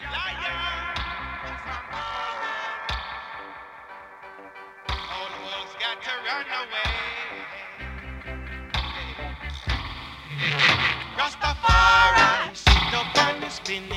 All the wolves got to run away. Rastafari sit up on the spinning